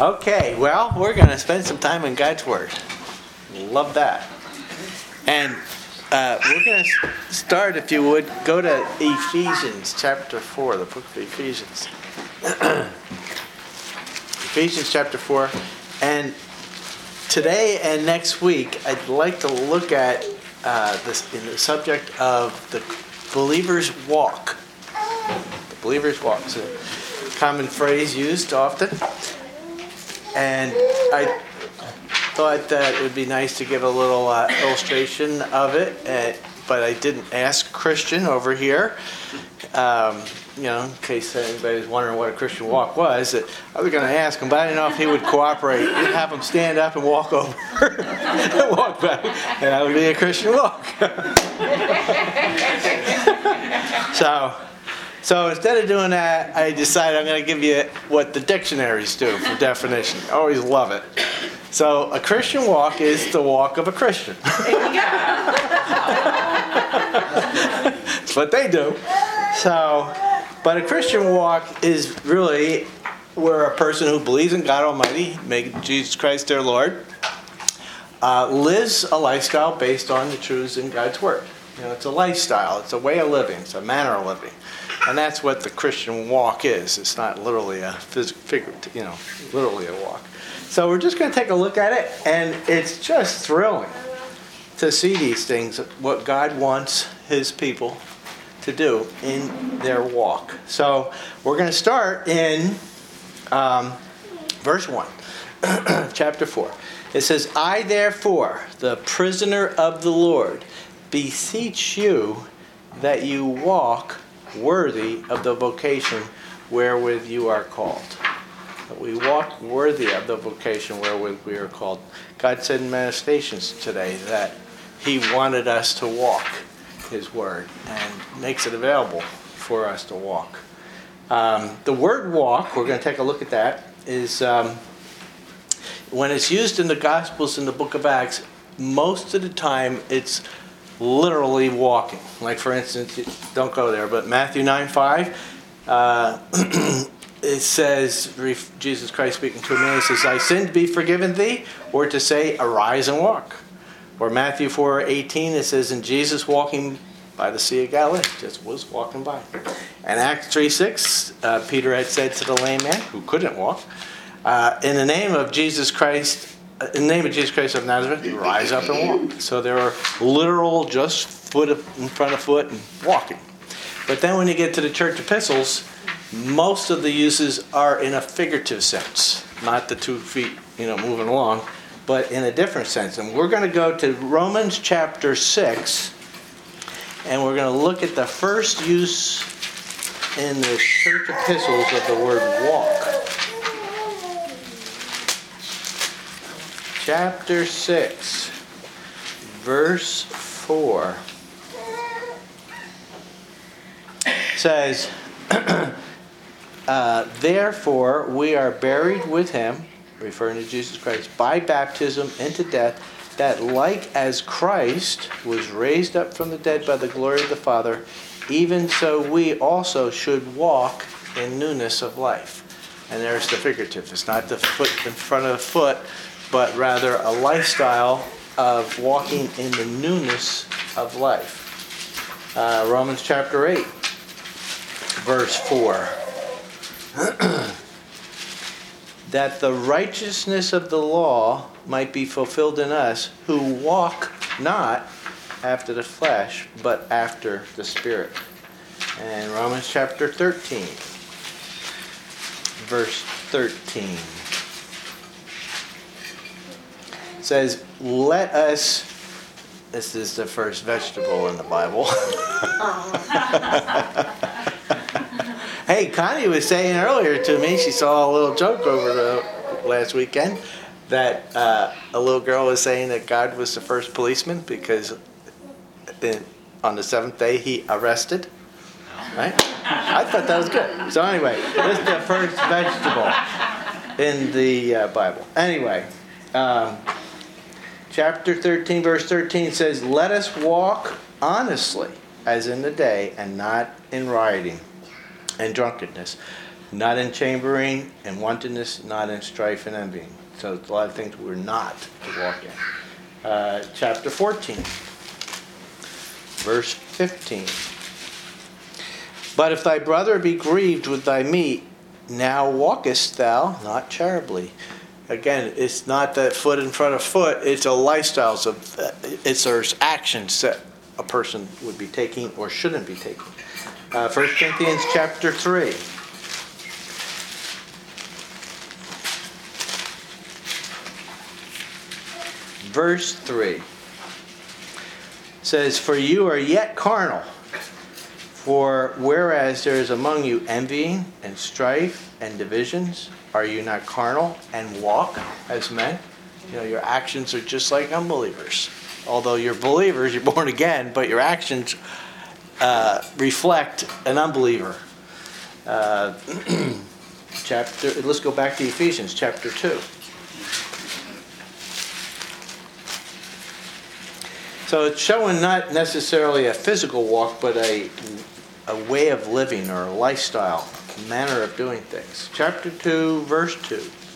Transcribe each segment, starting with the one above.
Okay, well, we're going to spend some time in God's Word. Love that. And we're going to start, if you would, go to Ephesians chapter 4, the book of Ephesians. Ephesians chapter 4. And today and next week, I'd like to look at this in the subject of the believer's walk. The believer's walk. It's a common phrase used often. And I thought that it would be nice to give a little illustration of it, but I didn't ask Christian over here. In case anybody's wondering what a Christian walk was, I was going to ask him, but I didn't know if he would cooperate. You'd have him stand up and walk over and walk back, and that would be a Christian walk. So instead of doing that, I decided I'm going to give you what the dictionaries do for definition. I always love it. So a Christian walk is the walk of a Christian. There you go. That's what they do. But a Christian walk is really where a person who believes in God Almighty, make Jesus Christ their Lord, lives a lifestyle based on the truths in God's Word. It's a lifestyle. It's a way of living. It's a manner of living. And that's what the Christian walk is. It's not literally literally a walk. So we're just going to take a look at it, and it's just thrilling to see these things, what God wants His people to do in their walk. So we're going to start in verse 1, chapter 4. It says, I therefore, the prisoner of the Lord, beseech you that you walk worthy of the vocation wherewith you are called. That we walk worthy of the vocation wherewith we are called. God said in Manifestations today that He wanted us to walk His Word and makes it available for us to walk. The word walk, we're going to take a look at that, is when it's used in the Gospels in the book of Acts, most of the time it's literally walking. Like, for instance, don't go there, but Matthew 9:5, it says, Jesus Christ speaking to a man, he says, thy sin be forgiven thee, or to say, arise and walk. Or Matthew 4:18, it says, and Jesus walking by the Sea of Galilee, just was walking by. And Acts 3:6, Peter had said to the lame man, who couldn't walk, in the name of Jesus Christ of Nazareth, rise up and walk. So there are literal, just foot in front of foot and walking. But then when you get to the church epistles, most of the uses are in a figurative sense, not the 2 feet, moving along, but in a different sense. And we're going to go to Romans chapter 6, and we're going to look at the first use in the church epistles of the word walk. Chapter 6, verse 4 says, therefore we are buried with Him, referring to Jesus Christ, by baptism into death, that like as Christ was raised up from the dead by the glory of the Father, even so we also should walk in newness of life. And there's the figurative. It's not the foot in front of the foot, but rather a lifestyle of walking in the newness of life. Romans chapter 8, verse 4. That the righteousness of the law might be fulfilled in us, who walk not after the flesh, but after the Spirit. And Romans chapter 13, verse 13. Says, let us, this is the first vegetable in the Bible. Hey, Connie was saying earlier to me, she saw a little joke over the last weekend, that a little girl was saying that God was the first policeman because on the seventh day He arrested. Right? I thought that was good. So anyway, this is the first vegetable in the Bible. Anyway, chapter 13, verse 13 says, let us walk honestly as in the day and not in rioting and drunkenness, not in chambering and wantonness, not in strife and envying. So there's a lot of things we're not to walk in. Chapter 14, verse 15. But if thy brother be grieved with thy meat, now walkest thou not charitably. Again, it's not that foot in front of foot, it's a lifestyle. So there's actions that a person would be taking or shouldn't be taking. 1 Corinthians chapter 3. Verse 3 says, For you are yet carnal. For whereas there is among you envying and strife and divisions, are you not carnal and walk as men? You know, your actions are just like unbelievers. Although you're believers, you're born again, but your actions reflect an unbeliever. Let's go back to Ephesians chapter 2. So it's showing not necessarily a physical walk, but a way of living or a lifestyle, a manner of doing things. Chapter 2, verse 2.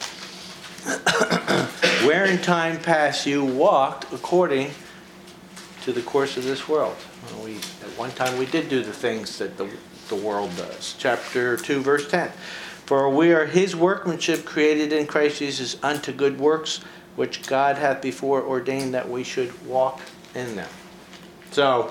Where in time past you walked according to the course of this world. At one time we did do the things that the world does. Chapter 2, verse 10. For we are his workmanship created in Christ Jesus unto good works, which God hath before ordained that we should walk in them. So,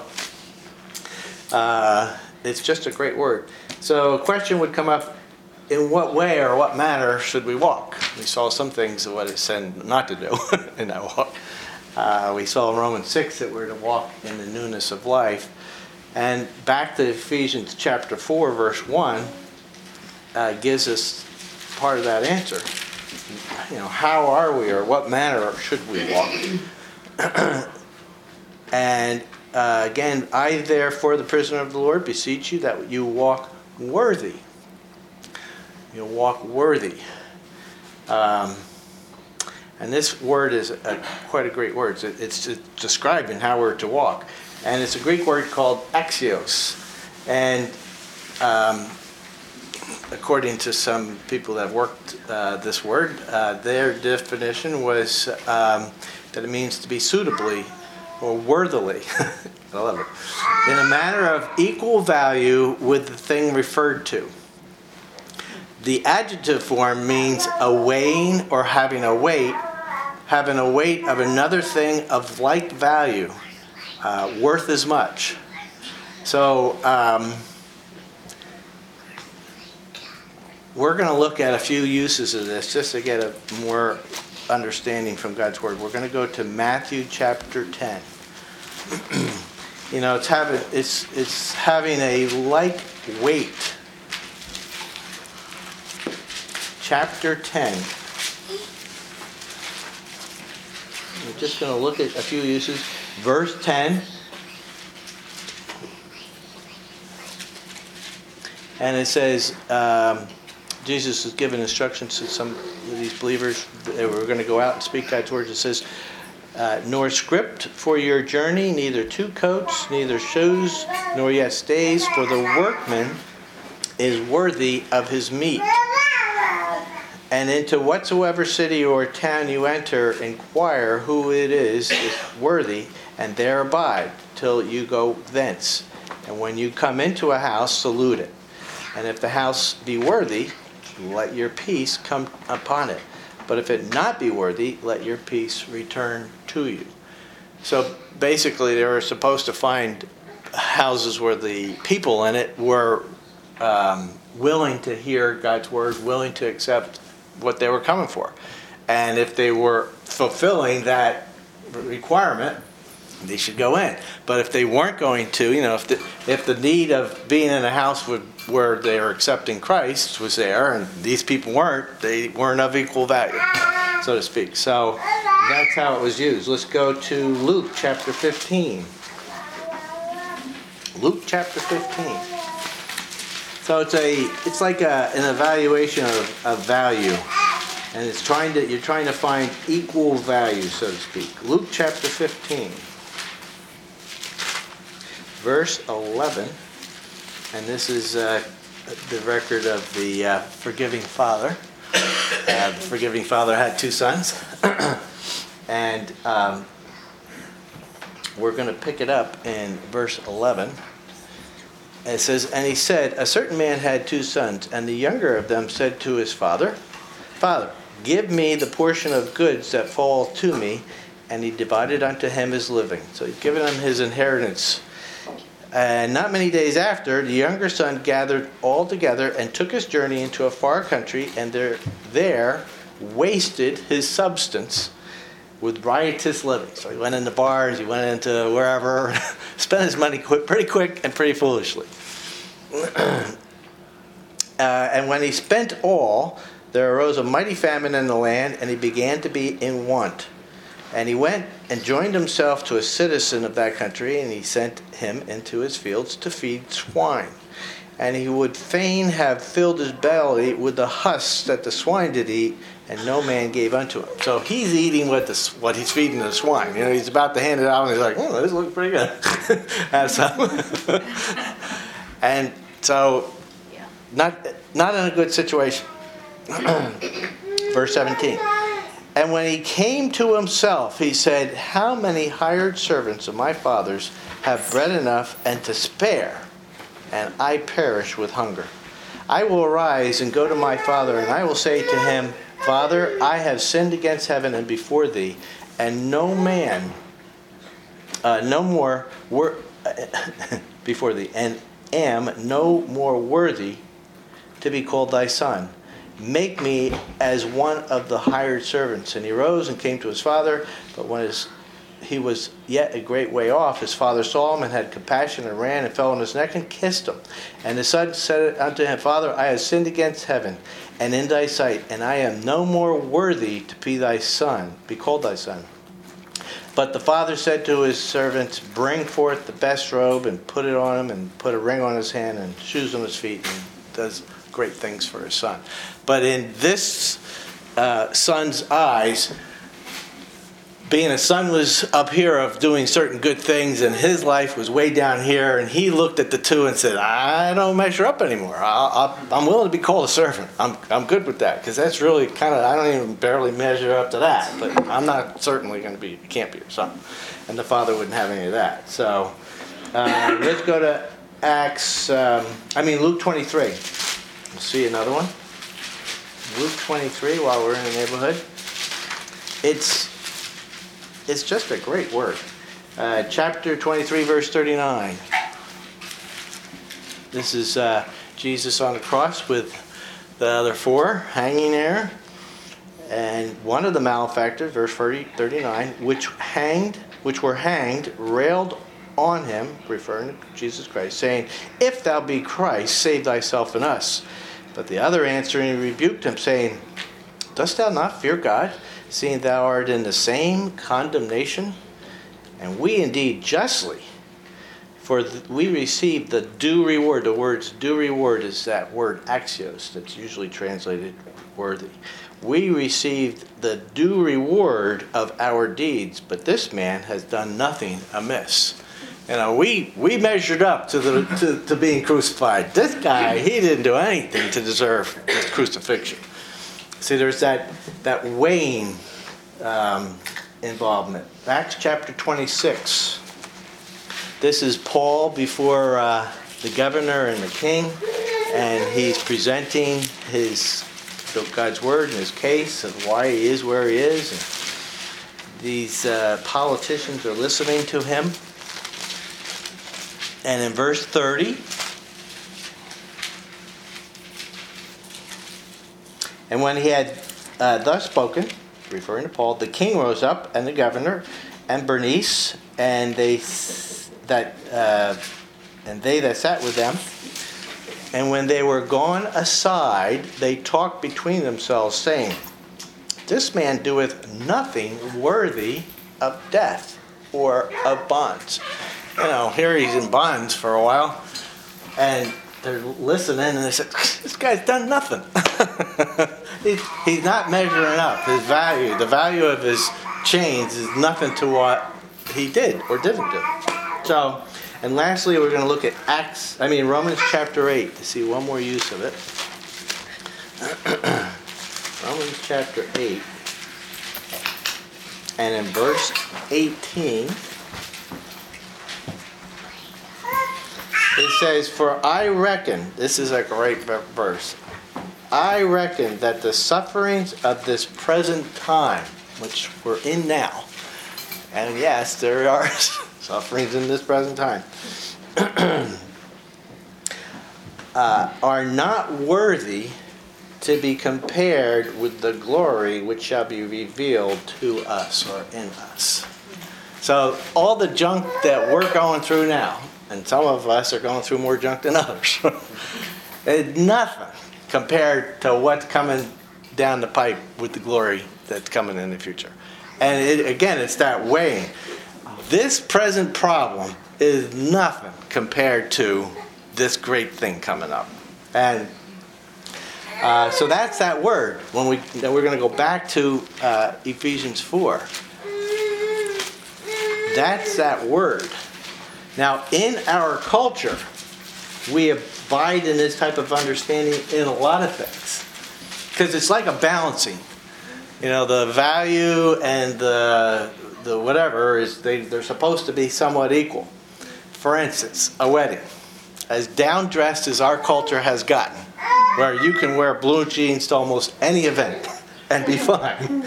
it's just a great word. So a question would come up, in what way or what manner should we walk? We saw some things of what it said not to do in that walk. We saw in Romans 6 that we're to walk in the newness of life. And back to Ephesians chapter 4, verse 1, gives us part of that answer. You know, how are we or what manner should we walk? And again, I therefore, the prisoner of the Lord, beseech you that you walk worthy. You walk worthy. And this word is quite a great word. It's describing how we're to walk. And it's a Greek word called axios. And according to some people that have worked this word, their definition was that it means to be suitably or worthily. I love it. In a manner of equal value with the thing referred to. The adjective form means a weighing or having a weight of another thing of like value, worth as much. So we're going to look at a few uses of this just to get a more understanding from God's Word. We're going to go to Matthew chapter 10. You know, it's having a like weight. Chapter 10. We're just going to look at a few uses. Verse 10. And it says, Jesus has given instructions to some of these believers. They were going to go out and speak God's words. It says, nor script for your journey, neither two coats, neither shoes, nor yet stays, for the workman is worthy of his meat. And into whatsoever city or town you enter, inquire who it is worthy, and there abide till you go thence. And when you come into a house, salute it. And if the house be worthy, let your peace come upon it. But if it not be worthy, let your peace return to you. So basically, they were supposed to find houses where the people in it were willing to hear God's word, willing to accept what they were coming for. And if they were fulfilling that requirement, they should go in. But if they weren't going to, you know, if the need of being in a house where they are accepting Christ was there, and these people weren't, they weren't of equal value, so to speak. So that's how it was used. Let's go to Luke chapter 15. Luke chapter 15. So it's like an evaluation of value, and you're trying to find equal value, so to speak. Luke chapter 15, verse 11, and this is the record of the forgiving father. The forgiving father had 2 sons. And we're going to pick it up in verse 11. It says, "And he said, a certain man had 2 sons, and the younger of them said to his father, Father, give me the portion of goods that fall to me. And he divided unto him his living." So he's given him his inheritance. And not many days after, the younger son gathered all together and took his journey into a far country, and there wasted his substance with riotous living. So he went into bars, he went into wherever, spent his money pretty quick and pretty foolishly. And when he spent all, there arose a mighty famine in the land, and he began to be in want. And he went and joined himself to a citizen of that country, and he sent him into his fields to feed swine. And he would fain have filled his belly with the husks that the swine did eat, and no man gave unto him. So he's eating what he's feeding the swine. He's about to hand it out, and he's like, "Oh, this looks pretty good." Have some. And so, not in a good situation. Verse 17. "And when he came to himself, he said, How many hired servants of my father's have bread enough and to spare, and I perish with hunger? I will arise and go to my father, and I will say to him, Father, I have sinned against heaven and before thee, and before thee, and am no more worthy to be called thy son. Make me as one of the hired servants." And he rose and came to his father. But when he was yet a great way off, his father saw him and had compassion, and ran and fell on his neck and kissed him. And the son said unto him, Father, I have sinned against heaven and in thy sight, and I am no more worthy to be called thy son. But the father said to his servants, Bring forth the best robe and put it on him, and put a ring on his hand and shoes on his feet, and does great things for his son. But in this son's eyes, being a son was up here of doing certain good things, and his life was way down here, and he looked at the 2 and said, I don't measure up anymore. I'm willing to be called a servant. I'm good with that, because that's really I don't even barely measure up to that, but I'm not certainly going to be, can't be your son. And the father wouldn't have any of that. So let's go to Luke 23. We'll see another one. Luke 23, while we're in the neighborhood. It's just a great word. Chapter 23, verse 39. This is Jesus on the cross with the other 4 hanging there. And one of the malefactors, verse 39, which were hanged, railed on him, referring to Jesus Christ, saying, If thou be Christ, save thyself and us. But the other answering rebuked him, saying, Dost thou not fear God, seeing thou art in the same condemnation? And we indeed justly, for we receive the due reward. The words due reward is that word axios, that's usually translated worthy. We received the due reward of our deeds, but this man has done nothing amiss. We measured up to being crucified. This guy, he didn't do anything to deserve this crucifixion. See, there's that weighing involvement. Acts chapter 26. This is Paul before the governor and the king, and he's presenting God's word and his case of why he is where he is. And these politicians are listening to him. And in verse 30, and when he had thus spoken, referring to Paul, the king rose up, and the governor, and Bernice, and they that sat with them. And when they were gone aside, they talked between themselves, saying, This man doeth nothing worthy of death or of bonds. Here he's in bonds for a while, and they're listening, and they said, This guy's done nothing. He's not measuring up. His value, the value of his chains is nothing to what he did or didn't do. So And lastly, we're going to look at Romans chapter 8 to see one more use of it. Romans chapter 8. And in verse 18, it says, "For I reckon," this is a great verse, "I reckon that the sufferings of this present time," which we're in now, and yes, there are sufferings in this present time, "are not worthy to be compared with the glory which shall be revealed to us," or in us. So all the junk that we're going through now, and some of us are going through more junk than others, it's nothing compared to what's coming down the pipe with the glory that's coming in the future. And it's that weighing. This present problem is nothing compared to this great thing coming up. And so that's that word. We're going to go back to Ephesians 4. That's that word. Now, in our culture, we abide in this type of understanding in a lot of things. Because it's like a balancing. The value and the whatever, they're supposed to be somewhat equal. For instance, a wedding. As down-dressed as our culture has gotten, where you can wear blue jeans to almost any event and be fine.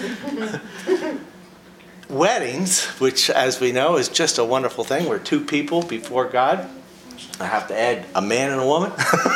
Weddings, which as we know is just a wonderful thing, we're two people before God. I have to add a man and a woman.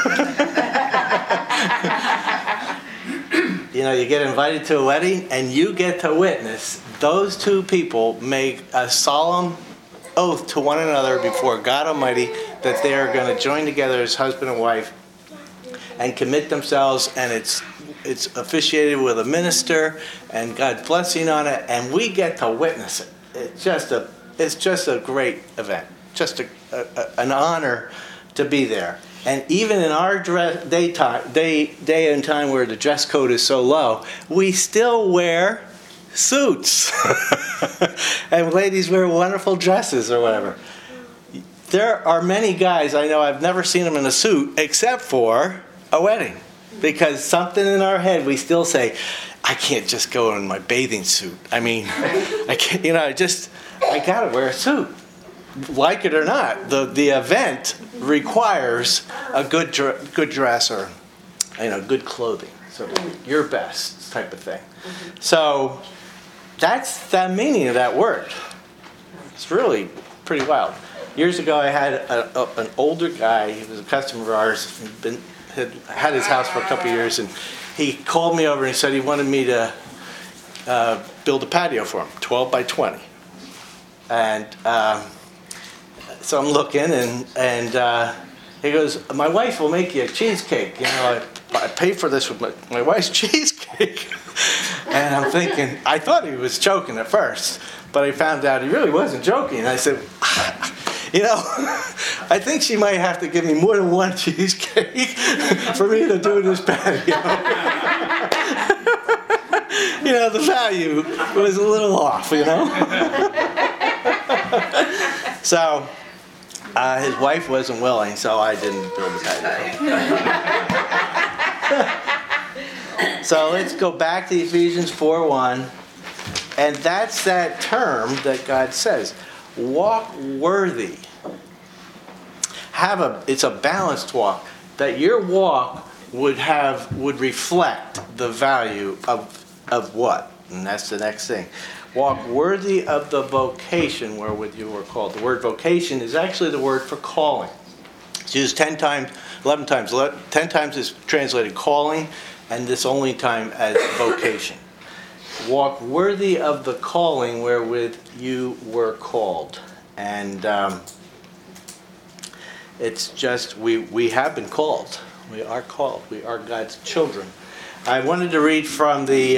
You get invited to a wedding and you get to witness those two people make a solemn oath to one another before God Almighty that they are going to join together as husband and wife and commit themselves, and it's officiated with a minister and God's blessing on it, and we get to witness it. It's just a great event, just an honor to be there. And even in our day and time where the dress code is so low, we still wear suits, and ladies wear wonderful dresses or whatever. There are many guys I know, I've never seen them in a suit except for a wedding. Because something in our head, we still say, I can't just go in my bathing suit. I mean, I can't, I got to wear a suit. Like it or not, the event requires a good dress or, good clothing. So your best type of thing. So that's the meaning of that word. It's really pretty wild. Years ago, I had an older guy. He was a customer of ours. Had his house for a couple of years, and he called me over and he said he wanted me to build a patio for him, 12 by 20. And so I'm looking, and he goes, "My wife will make you a cheesecake. I pay for this with my wife's cheesecake." And I'm thinking, I thought he was joking at first, but I found out he really wasn't joking. And I said, I think she might have to give me more than one cheesecake for me to do this patio. The value was a little off, So, his wife wasn't willing, so I didn't build the patio. So let's go back to Ephesians 4:1, and that's that term that God says. Walk worthy. It's a balanced walk. That your walk would reflect the value of what? And that's the next thing. Walk worthy of the vocation wherewith you were called. The word vocation is actually the word for calling. It's used 10 times, 11 times. 10 times is translated calling, and this only time as vocation. Walk worthy of the calling wherewith you were called. And it's just, we have been called. We are called. We are God's children. I wanted to read from the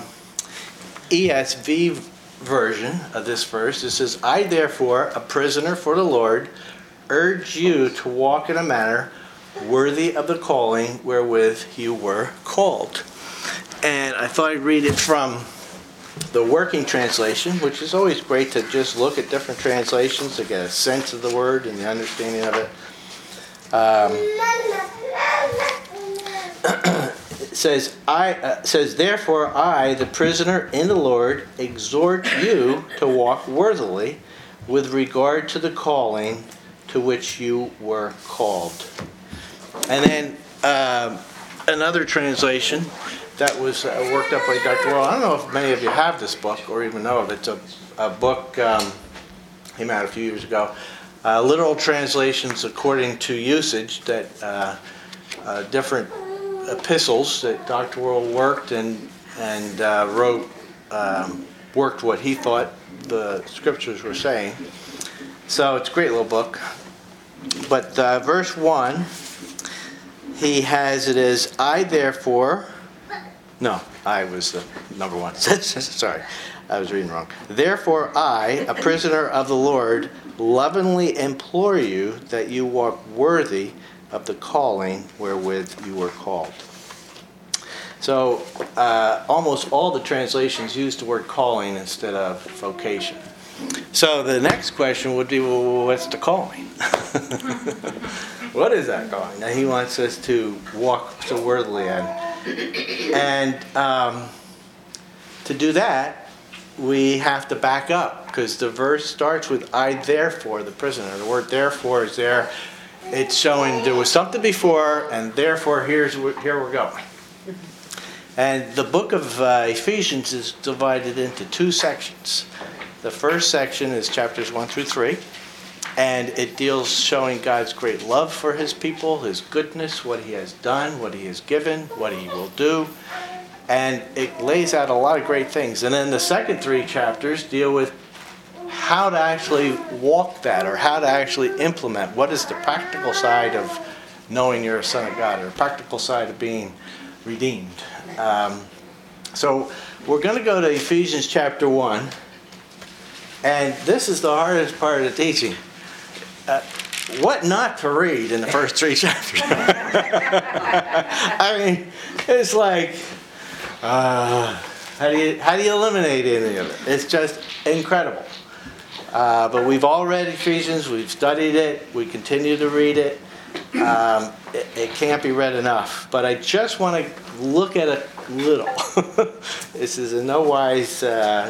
ESV version of this verse. It says, "I therefore, a prisoner for the Lord, urge you to walk in a manner worthy of the calling wherewith you were called." And I thought I'd read it from the working translation, which is always great to just look at different translations to get a sense of the word and the understanding of it. It says, therefore I, the prisoner in the Lord, exhort you to walk worthily with regard to the calling to which you were called. And then another translation that was worked up by Dr. Worrell. I don't know if many of you have this book or even know of it. It's a book came out a few years ago. Literal translations according to usage that different epistles that Dr. Worrell worked and wrote, worked what he thought the scriptures were saying. So it's a great little book. But verse 1, he has it as, I therefore... No, I was the number one. Sorry, I was reading wrong. Therefore I, a prisoner of the Lord, lovingly implore you that you walk worthy of the calling wherewith you were called. So almost all the translations use the word calling instead of vocation. So the next question would be, well, what's the calling? What is that calling? Now he wants us to walk so worthily and to do that, we have to back up because the verse starts with I therefore, the prisoner. The word therefore is there. It's showing there was something before, and therefore here we're going. And the book of Ephesians is divided into two sections. The first section is chapters 1 through 3, and it deals showing God's great love for his people, his goodness, what he has done, what he has given, what he will do. And it lays out a lot of great things. And then the second 3 chapters deal with how to actually walk that or how to actually implement. What is the practical side of knowing you're a son of God or practical side of being redeemed? So we're going to go to Ephesians chapter 1. And this is the hardest part of the teaching. What not to read in the first 3 chapters? I mean, it's like, how do you eliminate any of it? It's just incredible. But we've all read Ephesians. We've studied it. We continue to read it. It can't be read enough. But I just want to look at it a little. This is in no ways, I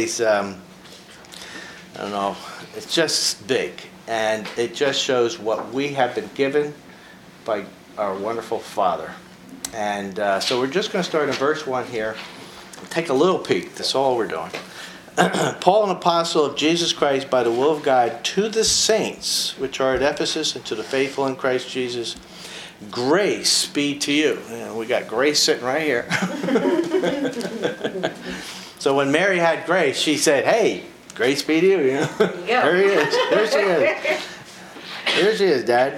don't know. It's just big. And it just shows what we have been given by our wonderful Father. And so we're just going to start in verse 1 here. Take a little peek. That's all we're doing. Paul, an apostle of Jesus Christ by the will of God, to the saints which are at Ephesus and to the faithful in Christ Jesus, grace be to you. We got grace sitting right here. So when Mary had grace, she said, hey, grace be to you. Yeah. There he is. There she is. Here she is, Dad.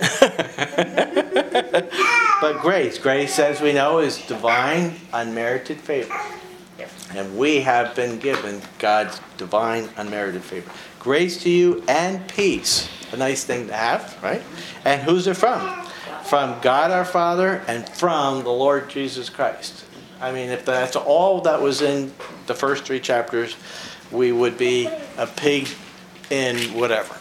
But grace, as we know, is divine, unmerited favor. And we have been given God's divine, unmerited favor. Grace to you and peace. A nice thing to have, right? And who's it from? From God our Father and from the Lord Jesus Christ. I mean, if that's all that was in the first 3 chapters, we would be a pig in whatever.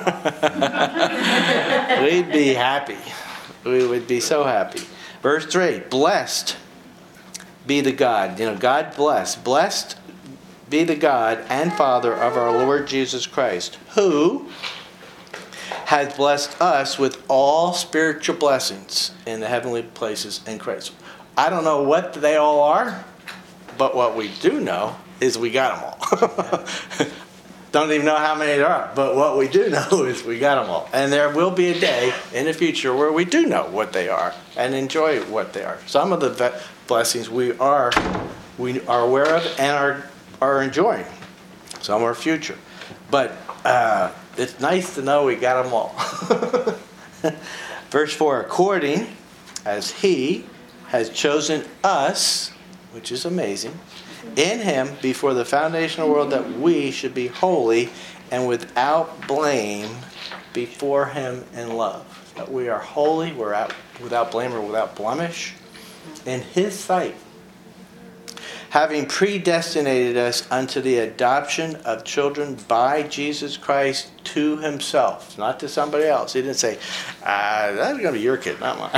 We'd be happy. We would be so happy. Verse 3, blessed be the God. God bless. Blessed be the God and Father of our Lord Jesus Christ, who has blessed us with all spiritual blessings in the heavenly places in Christ. I don't know what they all are, but what we do know is we got them all. Don't even know how many there are, but what we do know is we got them all. And there will be a day in the future where we do know what they are and enjoy what they are. Some of the blessings we are aware of and are enjoying. Some are future. But it's nice to know we got them all. Verse 4, according as he has chosen us, which is amazing, in him before the foundation of the world, that we should be holy and without blame before him in love. That we are holy, we're without blame or without blemish in his sight. having predestinated us unto the adoption of children by Jesus Christ to himself, not to somebody else. He didn't say, that's going to be your kid, not mine.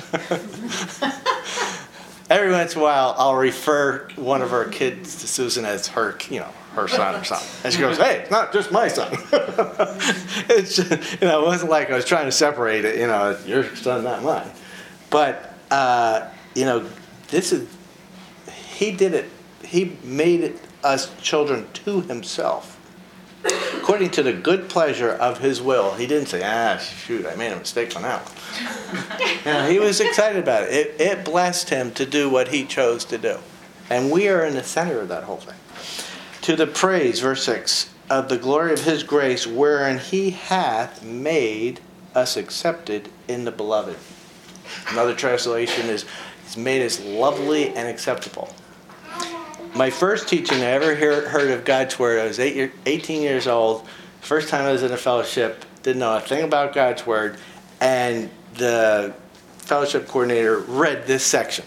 Every once in a while, I'll refer one of our kids to Susan as her, her son or something. And she goes, hey, it's not just my son. It's just, it wasn't like I was trying to separate it, your son, not mine. But, he did it. He made us children to himself, according to the good pleasure of his will. He didn't say, shoot, I made a mistake on that one. He was excited about it. It blessed him to do what he chose to do. And we are in the center of that whole thing. To the praise, verse 6, of the glory of his grace, wherein he hath made us accepted in the beloved. Another translation is, he's made us lovely and acceptable. My first teaching I ever heard of God's Word, I was 18 years old. First time I was in a fellowship, didn't know a thing about God's Word, and the fellowship coordinator read this section.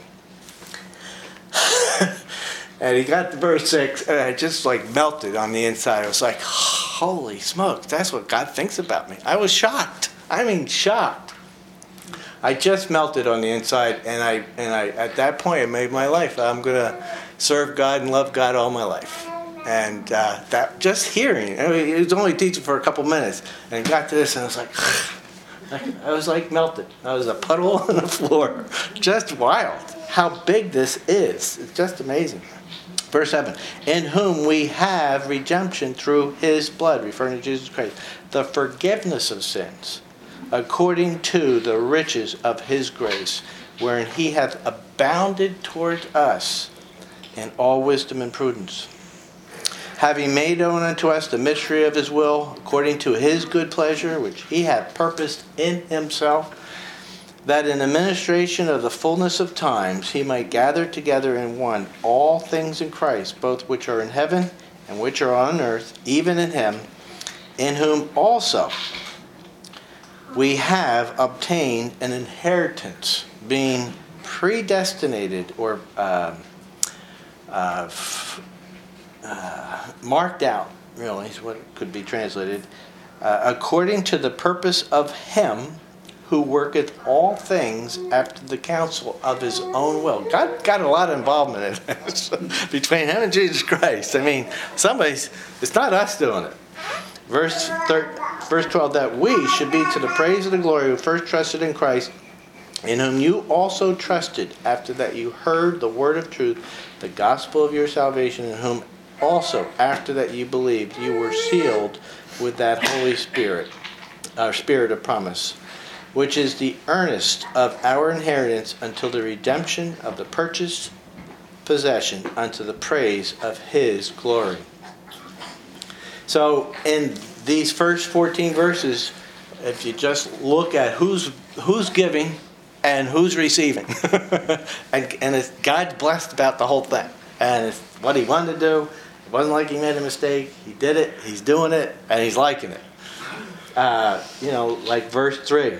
And he got to verse 6, and I just melted on the inside. I was like, holy smokes, that's what God thinks about me. I was shocked. I mean, shocked. I just melted on the inside, and I at that point, I made my life. I'm going to serve God and love God all my life. And that just hearing, he was only teaching for a couple minutes, and got to this, and I was like melted. I was a puddle on the floor. Just wild how big this is. It's just amazing. Verse 7, in whom we have redemption through his blood, referring to Jesus Christ, the forgiveness of sins, according to the riches of his grace, wherein he hath abounded toward us in all wisdom and prudence, having made known unto us the mystery of his will, according to his good pleasure, which he hath purposed in himself, that in the ministration of the fullness of times he might gather together in one all things in Christ, both which are in heaven and which are on earth, even in him, in whom also we have obtained an inheritance, being predestinated or marked out, really, is what could be translated, according to the purpose of him who worketh all things after the counsel of his own will. God got a lot of involvement in this between him and Jesus Christ. I mean, it's not us doing it. Verse 12, that we should be to the praise of the glory who first trusted in Christ, in whom you also trusted, after that you heard the word of truth, the gospel of your salvation, in whom also, after that you believed, you were sealed with that Holy Spirit, our Spirit of promise, which is the earnest of our inheritance until the redemption of the purchased possession, unto the praise of his glory. So in these first 14 verses, if you just look at who's giving and who's receiving, and God's blessed about the whole thing, and it's what he wanted to do. It wasn't like he made a mistake. He did it. He's doing it, and he's liking it. Like verse 3.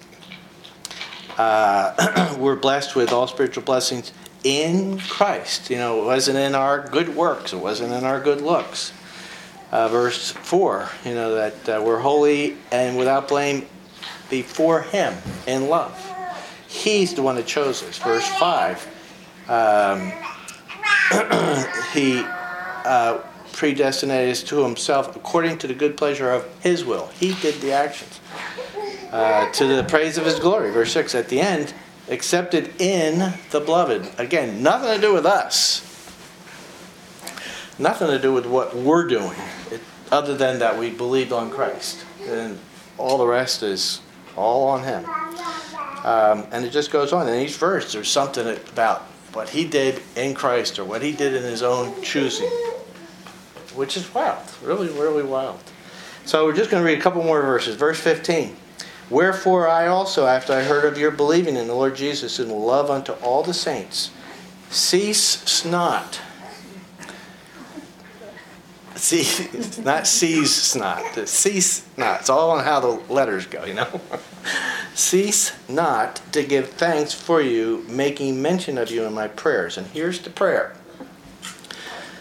We're blessed with all spiritual blessings in Christ. It wasn't in our good works. It wasn't in our good looks. Verse 4, that we're holy and without blame before him in love. He's the one that chose us. Verse 5, he predestinated us to himself according to the good pleasure of his will. He did the actions. To the praise of his glory. Verse 6, at the end, accepted in the beloved. Again, nothing to do with us. Nothing to do with what we're doing, other than that we believed on Christ. And all the rest is all on him. And it just goes on. In each verse, there's something about what he did in Christ or what he did in his own choosing, which is wild. Really, really wild. So we're just going to read a couple more verses. Verse 15. Wherefore I also, after I heard of your believing in the Lord Jesus and love unto all the saints, cease not. Not cease not. Cease not. It's all on how the letters go, Cease not to give thanks for you, making mention of you in my prayers. And here's the prayer.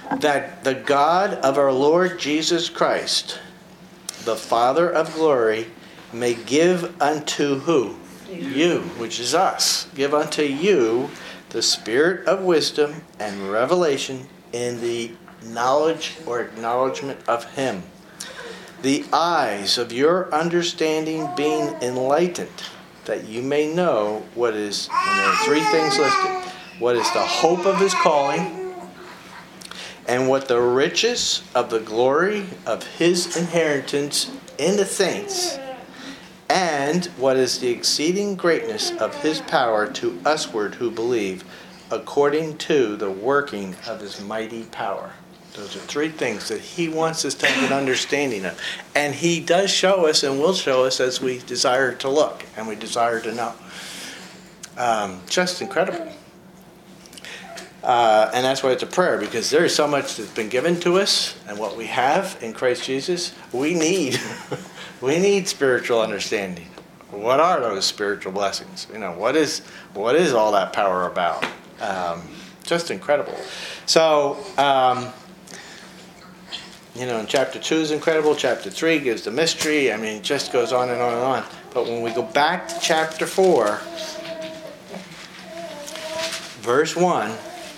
that the God of our Lord Jesus Christ, the Father of glory, may give unto who? You, which is us. Give unto you the spirit of wisdom and revelation in the knowledge or acknowledgement of him. The eyes of your understanding being enlightened, that you may know what is, and there are three things listed, what is the hope of his calling, and what the riches of the glory of his inheritance in the saints, and what is the exceeding greatness of his power to usward who believe, according to the working of his mighty power. Those are three things that he wants us to have an understanding of. And he does show us and will show us as we desire to look and we desire to know. Just incredible. And that's why it's a prayer, because there is so much that's been given to us, and what we have in Christ Jesus, we need. We need spiritual understanding. What are those spiritual blessings? What is all that power about? Just incredible. So, in chapter 2 is incredible. Chapter 3 gives the mystery. It just goes on and on and on. But when we go back to chapter 4, verse 1,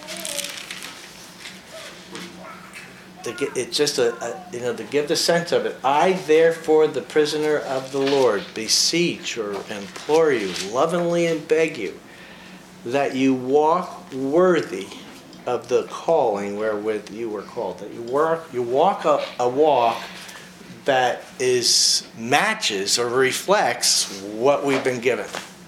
it's just to give the sense of it. I, therefore, the prisoner of the Lord, beseech or implore you, lovingly and beg you, that you walk worthy of the calling wherewith you were called. That you walk a walk that matches or reflects what we've been given.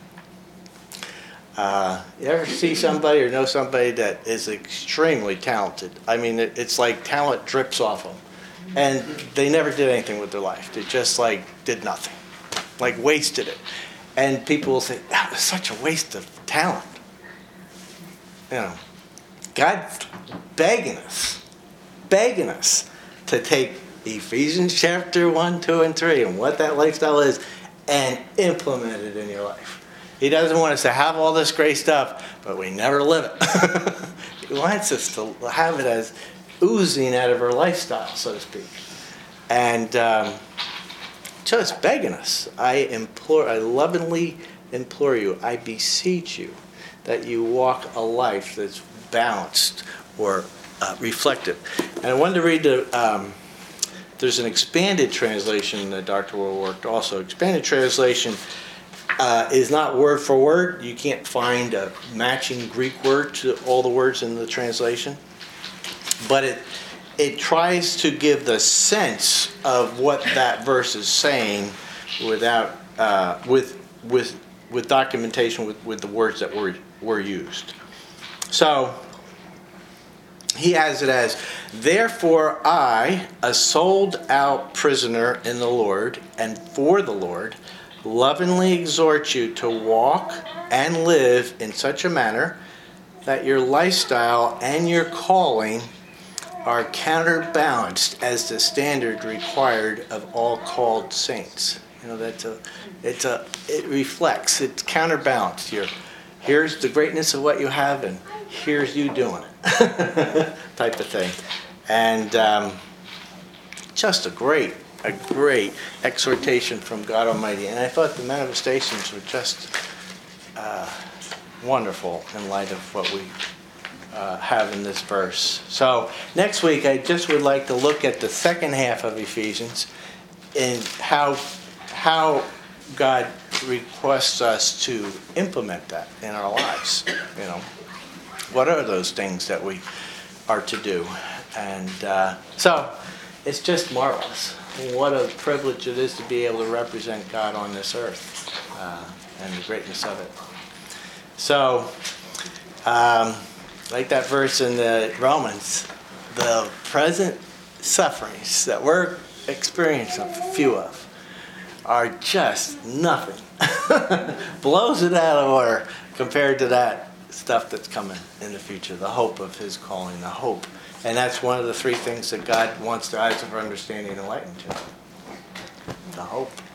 You ever see somebody or know somebody that is extremely talented? It's like talent drips off them. And they never did anything with their life. They just did nothing. Wasted it. And people will say, that was such a waste of talent. God's begging us to take Ephesians chapter 1, 2, and 3 and what that lifestyle is and implement it in your life. He doesn't want us to have all this great stuff, but we never live it. He wants us to have it as oozing out of our lifestyle, so to speak. And just begging us. I lovingly implore you, I beseech you, that you walk a life that's balanced or reflective. And I wanted to read there's an expanded translation that Dr. Will worked also. Expanded translation is not word for word. You can't find a matching Greek word to all the words in the translation. But it tries to give the sense of what that verse is saying without with documentation with the words that were used. So he has it as, therefore I, a sold out prisoner in the Lord and for the Lord, lovingly exhort you to walk and live in such a manner that your lifestyle and your calling are counterbalanced as the standard required of all called saints. It reflects, it's counterbalanced. Here's the greatness of what you have, and here's you doing it, type of thing. And just a great exhortation from God Almighty. And I thought the manifestations were just wonderful in light of what we have in this verse. So next week I just would like to look at the second half of Ephesians and how God requests us to implement that in our lives. What are those things that we are to do? And so it's just marvelous. What a privilege it is to be able to represent God on this earth and the greatness of it. So, like that verse in the Romans, the present sufferings that we're experiencing a few of are just nothing. Blows it out of order compared to that stuff that's coming in the future, the hope of his calling, the hope. And that's one of the three things that God wants the eyes of our understanding enlightened to. The hope.